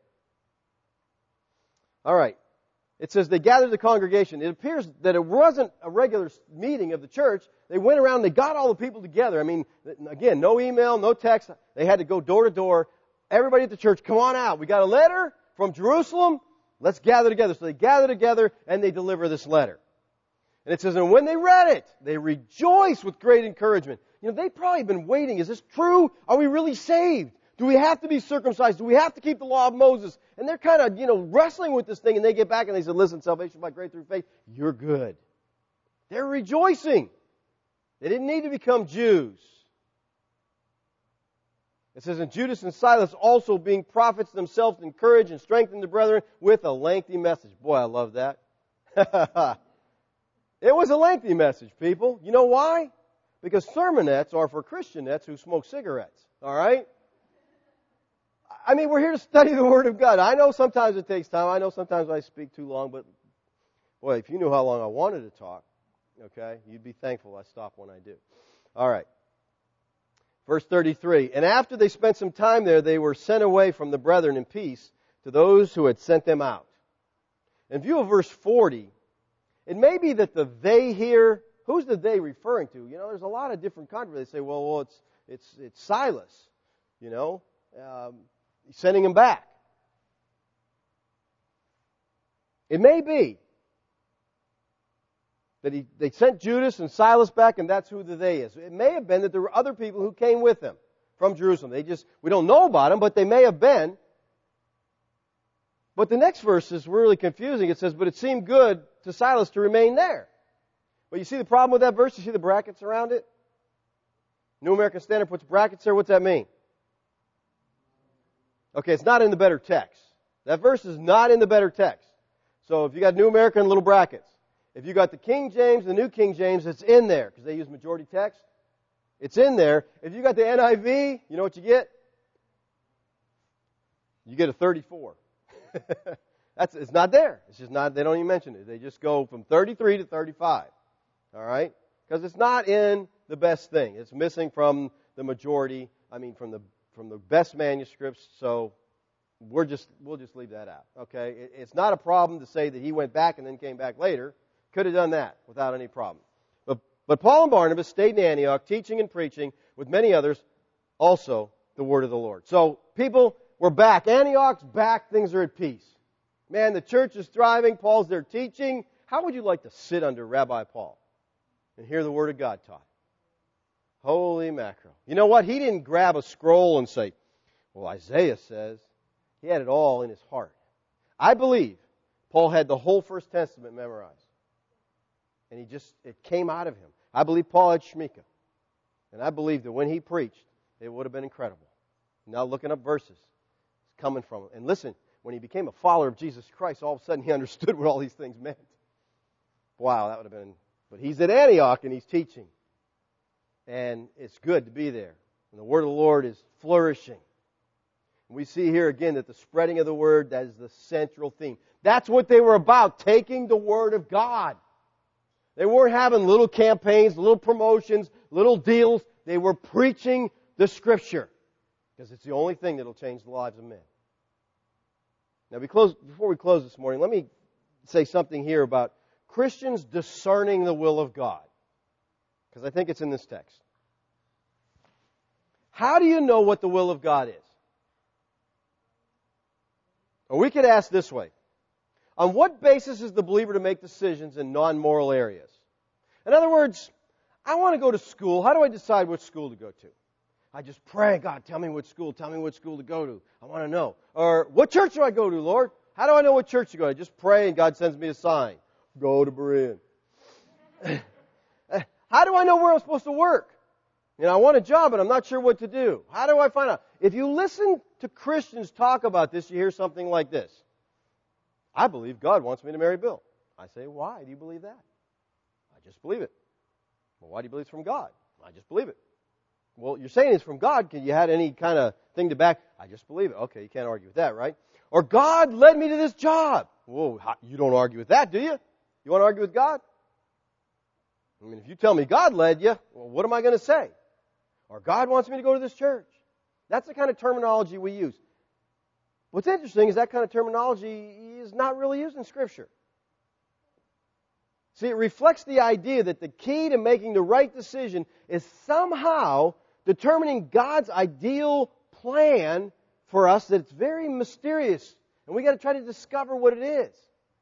All right. It says they gathered the congregation. It appears that it wasn't a regular meeting of the church. They went around, they got all the people together. I mean, again, no email, no text. They had to go door to door. Everybody at the church, come on out. We got a letter from Jerusalem. Let's gather together. So they gather together and they deliver this letter. And it says, and when they read it, they rejoiced with great encouragement. You know, they've probably been waiting. Is this true? Are we really saved? Do we have to be circumcised? Do we have to keep the law of Moses? And they're kind of, you know, wrestling with this thing, and they get back and they said, listen, salvation by grace through faith, you're good. They're rejoicing. They didn't need to become Jews. It says, and Judas and Silas also being prophets themselves encouraged and strengthened the brethren with a lengthy message. Boy, I love that. It was a lengthy message, people. You know why? Because sermonettes are for Christianettes who smoke cigarettes. All right? I mean, we're here to study the Word of God. I know sometimes it takes time. I know sometimes I speak too long, but boy, if you knew how long I wanted to talk, okay, you'd be thankful I stop when I do. All right. Verse thirty-three, and after they spent some time there, they were sent away from the brethren in peace to those who had sent them out. In view of verse forty, it may be that the they here, who's the they referring to? You know, there's a lot of different controversy. They say, well, well, it's it's it's Silas. You know, um, he's sending him back. It may be that he, they sent Judas and Silas back, and that's who the they is. It may have been that there were other people who came with them from Jerusalem. They just, we don't know about them, but they may have been. But the next verse is really confusing. It says, but it seemed good to Silas to remain there. But you see the problem with that verse? You see the brackets around it? New American Standard puts brackets there. What's that mean? Okay, it's not in the better text. That verse is not in the better text. So if you got New American, little brackets. If you got the King James, the New King James, it's in there because they use majority text. It's in there. If you got the N I V, you know what you get? You get a thirty-four. That's, it's not there. It's just not, they don't even mention it. They just go from thirty-three to thirty-five. All right? Because it's not in the best thing. It's missing from the majority, I mean from the from the best manuscripts, so we're just we'll just leave that out. Okay? It, it's not a problem to say that he went back and then came back later. Could have done that without any problem. But but Paul and Barnabas stayed in Antioch, teaching and preaching with many others, also the word of the Lord. So people, we're back. Antioch's back. Things are at peace. Man, the church is thriving. Paul's there teaching. How would you like to sit under Rabbi Paul and hear the word of God taught? Holy mackerel. You know what? He didn't grab a scroll and say, well, Isaiah says. He had it all in his heart. I believe Paul had the whole First Testament memorized. And he just, it came out of him. I believe Paul had Shemitah. And I believe that when he preached, it would have been incredible. Now looking up verses, it's coming from him. And listen, when he became a follower of Jesus Christ, all of a sudden he understood what all these things meant. Wow, that would have been, but he's at Antioch and he's teaching. And it's good to be there. And the word of the Lord is flourishing. And we see here again that the spreading of the word, that is the central theme. That's what they were about, taking the word of God. They weren't having little campaigns, little promotions, little deals. They were preaching the Scripture. Because it's the only thing that will change the lives of men. Now, we close, before we close this morning, let me say something here about Christians discerning the will of God. Because I think it's in this text. How do you know what the will of God is? Or we could ask this way. On what basis is the believer to make decisions in non-moral areas? In other words, I want to go to school. How do I decide which school to go to? I just pray, God, tell me which school, tell me which school to go to. I want to know. Or what church do I go to, Lord? How do I know what church to go to? I just pray and God sends me a sign. Go to Berean. How do I know where I'm supposed to work? You know, I want a job, but I'm not sure what to do. How do I find out? If you listen to Christians talk about this, you hear something like this. I believe God wants me to marry Bill. I say, why do you believe that? I just believe it. Well, why do you believe it's from God? I just believe it. Well, you're saying it's from God. Can you have any kind of thing to back? I just believe it. Okay, you can't argue with that, right? Or God led me to this job. Whoa, you don't argue with that, do you? You want to argue with God? I mean, if you tell me God led you, well, what am I going to say? Or God wants me to go to this church. That's the kind of terminology we use. What's interesting is that kind of terminology is not really used in Scripture. See, it reflects the idea that the key to making the right decision is somehow determining God's ideal plan for us that's very mysterious. And we got to try to discover what it is.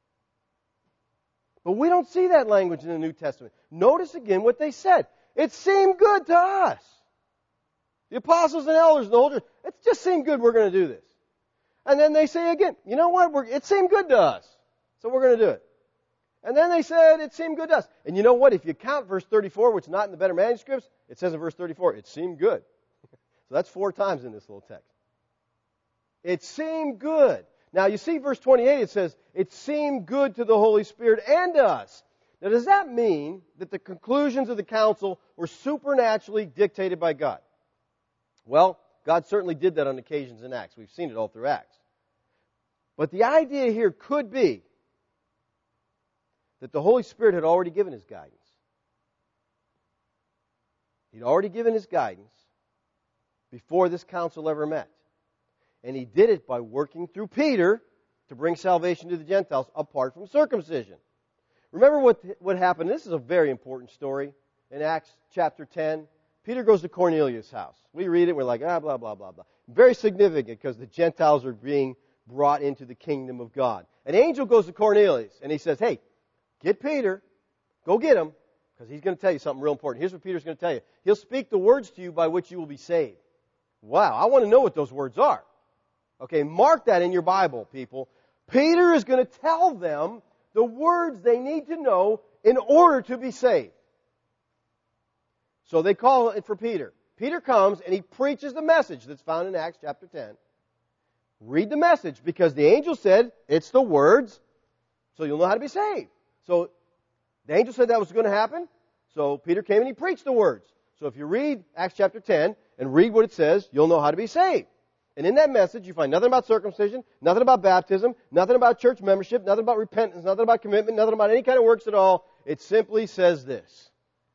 But we don't see that language in the New Testament. Notice again what they said. It seemed good to us. The apostles and elders and the whole church, it just seemed good we're going to do this. And then they say again, you know what? We're, it seemed good to us, so we're going to do it. And then they said it seemed good to us. And you know what? If you count verse thirty-four, which is not in the better manuscripts, it says in verse thirty-four, it seemed good. So that's four times in this little text. It seemed good. Now you see verse twenty-eight, it says, it seemed good to the Holy Spirit and to us. Now does that mean that the conclusions of the council were supernaturally dictated by God? Well, God certainly did that on occasions in Acts. We've seen it all through Acts. But the idea here could be that the Holy Spirit had already given His guidance. He'd already given His guidance before this council ever met. And He did it by working through Peter to bring salvation to the Gentiles apart from circumcision. Remember what, what happened? This is a very important story in Acts chapter ten. Peter goes to Cornelius' house. We read it, we're like, ah, blah, blah, blah, blah. Very significant because the Gentiles are being brought into the kingdom of God. An angel goes to Cornelius and he says, hey, get Peter, go get him, because he's going to tell you something real important. Here's what Peter's going to tell you. He'll speak the words to you by which you will be saved. Wow, I want to know what those words are. Okay, mark that in your Bible, people. Peter is going to tell them the words they need to know in order to be saved. So they call it for Peter. Peter comes and he preaches the message that's found in Acts chapter ten. Read the message because the angel said it's the words, so you'll know how to be saved. So the angel said that was going to happen. So Peter came and he preached the words. So if you read Acts chapter ten and read what it says, you'll know how to be saved. And in that message, you find nothing about circumcision, nothing about baptism, nothing about church membership, nothing about repentance, nothing about commitment, nothing about any kind of works at all. It simply says this.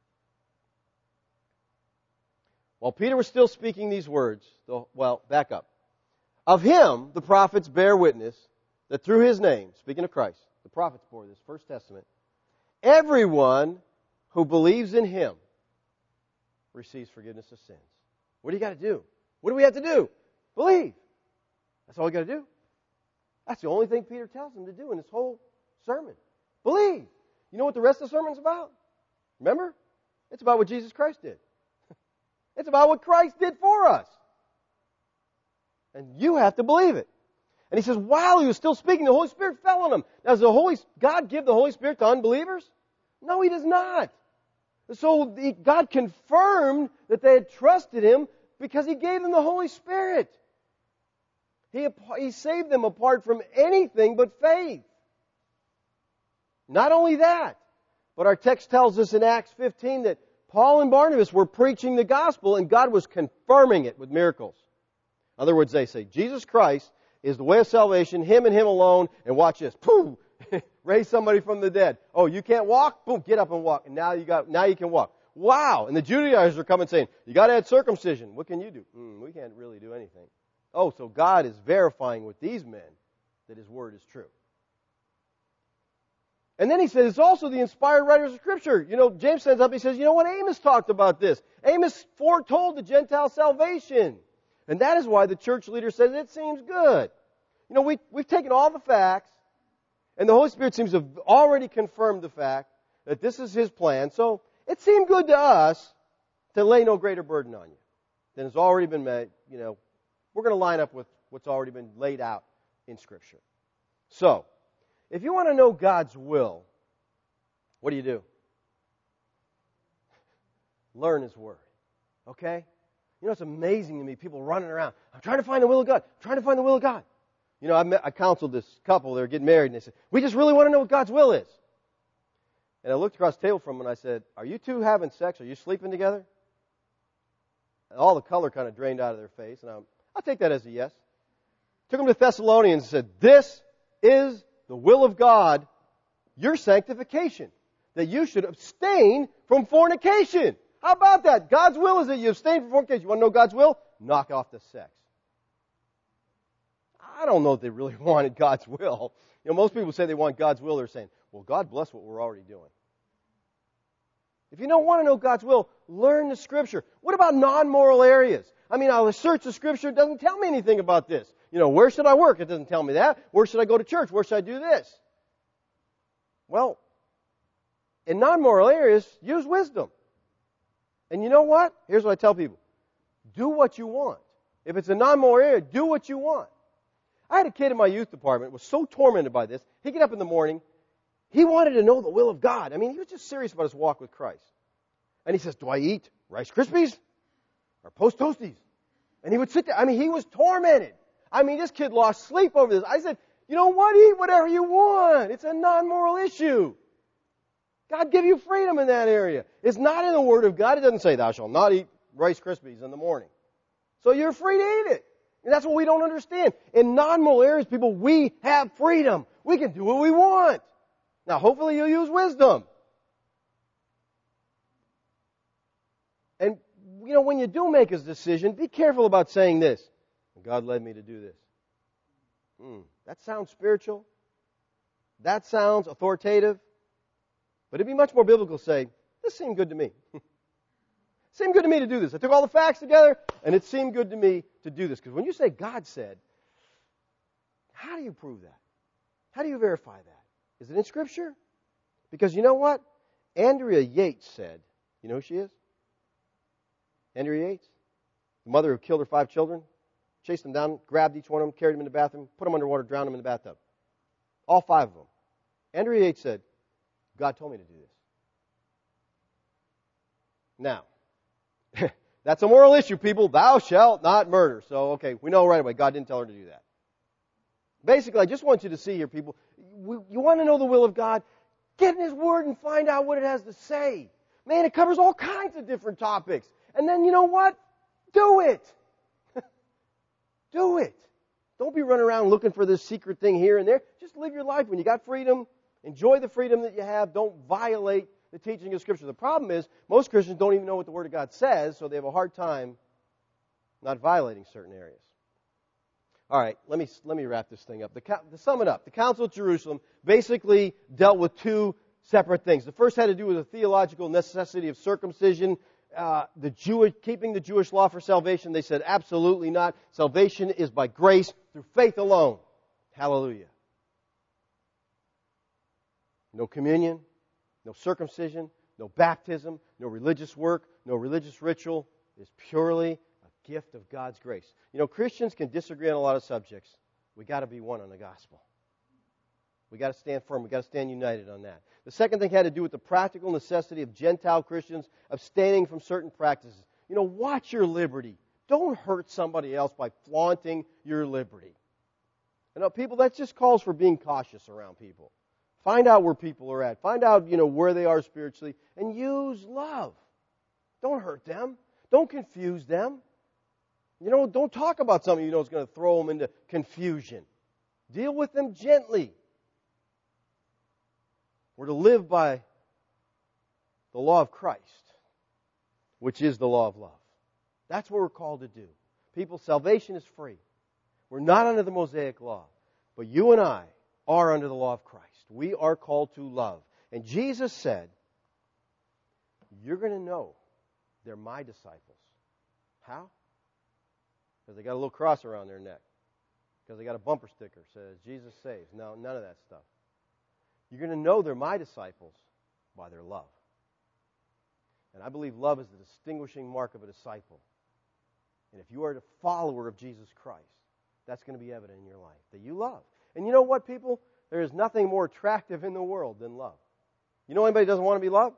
While Peter was still speaking these words, well, back up. Of him, the prophets bear witness that through his name, speaking of Christ, the prophets bore this, First Testament, everyone who believes in him receives forgiveness of sins. What do you got to do? What do we have to do? Believe. That's all we got to do. That's the only thing Peter tells them to do in this whole sermon. Believe. You know what the rest of the sermon's about? Remember? It's about what Jesus Christ did. It's about what Christ did for us. And you have to believe it. And he says, while he was still speaking, the Holy Spirit fell on him. Now, does the Holy, God give the Holy Spirit to unbelievers? No, He does not. So the, God confirmed that they had trusted Him because He gave them the Holy Spirit. He, he saved them apart from anything but faith. Not only that, but our text tells us in Acts fifteen that Paul and Barnabas were preaching the gospel and God was confirming it with miracles. In other words, they say, Jesus Christ is the way of salvation, Him and Him alone, and watch this. Boom! Raise somebody from the dead. Oh, you can't walk? Boom, get up and walk. And now you got, now you can walk. Wow! And the Judaizers are coming saying, you got to add circumcision. What can you do? Mm, we can't really do anything. Oh, so God is verifying with these men that His word is true. And then he says it's also the inspired writers of Scripture. You know, James stands up and he says, you know what? Amos talked about this. Amos foretold the Gentile salvation. And that is why the church leader says it seems good. You know, we, we've taken all the facts, and the Holy Spirit seems to have already confirmed the fact that this is His plan. So it seemed good to us to lay no greater burden on you than has already been made. You know, we're going to line up with what's already been laid out in Scripture. So, if you want to know God's will, what do you do? Learn His Word. Okay? You know, it's amazing to me, people running around. I'm trying to find the will of God. I'm trying to find the will of God. You know, I, met, I counseled this couple. They were getting married, and they said, we just really want to know what God's will is. And I looked across the table from them, and I said, are you two having sex? Are you sleeping together? And all the color kind of drained out of their face, and I'm, I'll take that as a yes. Took them to Thessalonians and said, this is the will of God, your sanctification, that you should abstain from fornication. How about that? God's will is that you abstain from fornication. You want to know God's will? Knock off the sex. I don't know if they really wanted God's will. You know, most people say they want God's will. They're saying, well, God bless what we're already doing. If you don't want to know God's will, learn the Scripture. What about non-moral areas? I mean, I'll search the Scripture. It doesn't tell me anything about this. You know, where should I work? It doesn't tell me that. Where should I go to church? Where should I do this? Well, in non-moral areas, use wisdom. And you know what? Here's what I tell people. Do what you want. If it's a non-moral area, do what you want. I had a kid in my youth department who was so tormented by this. He'd get up in the morning. He wanted to know the will of God. I mean, he was just serious about his walk with Christ. And he says, do I eat Rice Krispies or Post Toasties? And he would sit there. I mean, he was tormented. I mean, this kid lost sleep over this. I said, you know what? Eat whatever you want. It's a non-moral issue. God give you freedom in that area. It's not in the Word of God. It doesn't say, thou shalt not eat Rice Krispies in the morning. So you're free to eat it. And that's what we don't understand. In non-moral areas, people, we have freedom. We can do what we want. Now, hopefully you'll use wisdom. And, you know, when you do make a decision, be careful about saying this. God led me to do this. Hmm, that sounds spiritual. That sounds authoritative. But it'd be much more biblical to say, this seemed good to me. Seemed good to me to do this. I took all the facts together, and it seemed good to me to do this. Because when you say God said, how do you prove that? How do you verify that? Is it in Scripture? Because you know what? Andrea Yates said, you know who she is? Andrea Yates? The mother who killed her five children, chased them down, grabbed each one of them, carried them in the bathroom, put them underwater, drowned them in the bathtub. All five of them. Andrea Yates said, God told me to do this. Now, that's a moral issue, people. Thou shalt not murder. So, okay, we know right away God didn't tell her to do that. Basically, I just want you to see here, people, you want to know the will of God? Get in His Word and find out what it has to say. Man, it covers all kinds of different topics. And then, you know what? Do it. Do it. Don't be running around looking for this secret thing here and there. Just live your life. When you got freedom, enjoy the freedom that you have. Don't violate the teaching of Scripture. The problem is, most Christians don't even know what the Word of God says, so they have a hard time not violating certain areas. All right, let me let me wrap this thing up. The, to sum it up, the Council of Jerusalem basically dealt with two separate things. The first had to do with the theological necessity of circumcision, uh, the Jewish keeping the Jewish law for salvation. They said absolutely not. Salvation is by grace through faith alone. Hallelujah. No communion, no circumcision, no baptism, no religious work, no religious ritual. It is purely a gift of God's grace. You know, Christians can disagree on a lot of subjects. We got to be one on the gospel. We got to stand firm. We got to stand united on that. The second thing had to do with the practical necessity of Gentile Christians abstaining from certain practices. You know, watch your liberty. Don't hurt somebody else by flaunting your liberty. You know, people, that just calls for being cautious around people. Find out where people are at. Find out, you know, where they are spiritually, and use love. Don't hurt them. Don't confuse them. You know, don't talk about something you know is going to throw them into confusion. Deal with them gently. We're to live by the law of Christ, which is the law of love. That's what we're called to do. People, salvation is free. We're not under the Mosaic law, but you and I are under the law of Christ. We are called to love. And Jesus said, you're going to know they're my disciples. How? Because they got a little cross around their neck. Because they got a bumper sticker that says, Jesus saves. No, none of that stuff. You're going to know they're my disciples by their love. And I believe love is the distinguishing mark of a disciple. And if you are a follower of Jesus Christ, that's going to be evident in your life, that you love. And you know what, people? There is nothing more attractive in the world than love. You know anybody who doesn't want to be loved?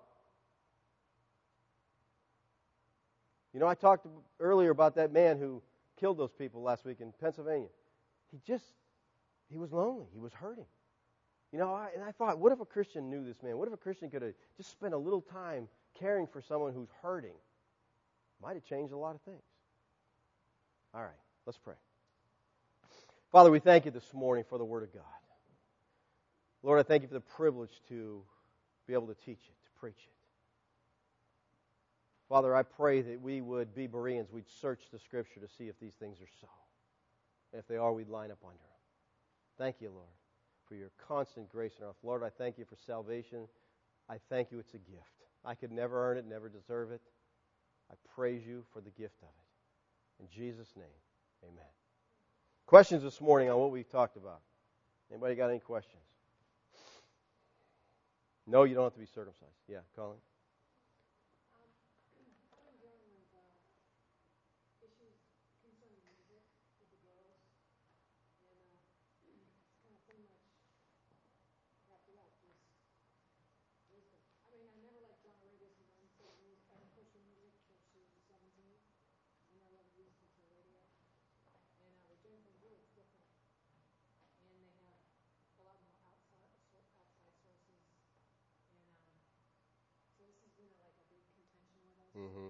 You know, I talked earlier about that man who killed those people last week in Pennsylvania. He just, he was lonely. He was hurting. You know, I, and I thought, what if a Christian knew this man? What if a Christian could have just spent a little time caring for someone who's hurting? Might have changed a lot of things. All right, let's pray. Father, we thank you this morning for the Word of God. Lord, I thank you for the privilege to be able to teach it, to preach it. Father, I pray that we would be Bereans. We'd search the Scripture to see if these things are so. And if they are, we'd line up under them. Thank you, Lord, for your constant grace in our life. Lord, I thank you for salvation. I thank you it's a gift. I could never earn it, never deserve it. I praise you for the gift of it. In Jesus' name, amen. Questions this morning on what we've talked about? Anybody got any questions? No, you don't have to be circumcised. Yeah, Colin? Mm-hmm.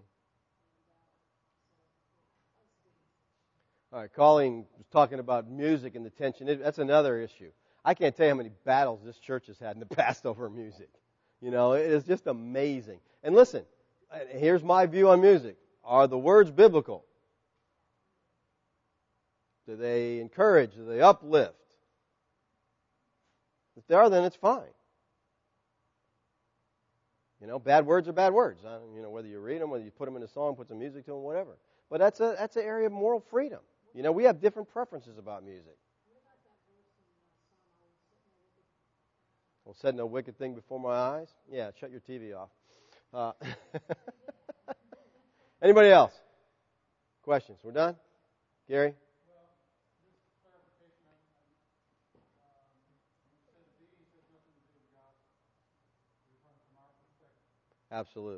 All right, Colleen was talking about music and the tension. It, that's another issue. I can't tell you how many battles this church has had in the past over music. You know, it is just amazing. And listen, here's my view on music. Are the words biblical? Do they encourage? Do they uplift? If they are, then it's fine. You know, bad words are bad words. Uh, you know, whether you read them, whether you put them in a song, put some music to them, whatever. But that's a that's an area of moral freedom. You know, we have different preferences about music. Well, said no wicked thing before my eyes. Yeah, shut your T V off. Uh, anybody else? Questions? We're done? Gary? Absolutely.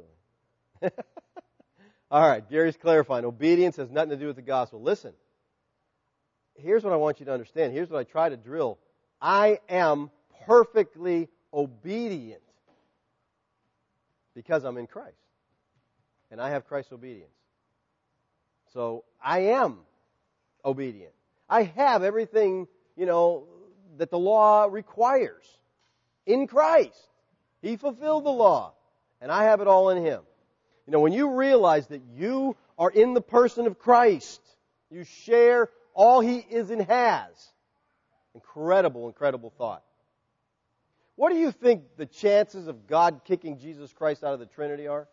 All right, Gary's clarifying. Obedience has nothing to do with the gospel. Listen, here's what I want you to understand. Here's what I try to drill. I am perfectly obedient because I'm in Christ. And I have Christ's obedience. So I am obedient. I have everything, you know, that the law requires in Christ. He fulfilled the law. And I have it all in Him. You know, when you realize that you are in the person of Christ, you share all He is and has. Incredible, incredible thought. What do you think the chances of God kicking Jesus Christ out of the Trinity are?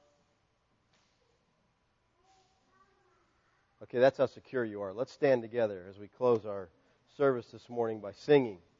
Okay, that's how secure you are. Let's stand together as we close our service this morning by singing.